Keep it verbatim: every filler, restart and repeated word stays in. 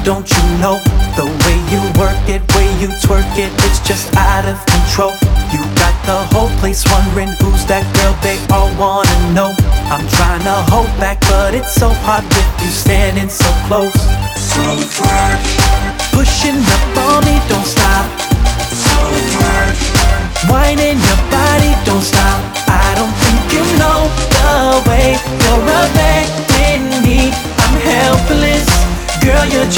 don't you know? The way you work it, way you twerk it, it's just out of control. You got the whole place wondering who's that girl, they all wanna know. I'm trying to hold back, but it's so hard with you standing so close. So fresh, pushing up on me, don't stop. so fresh, whining your body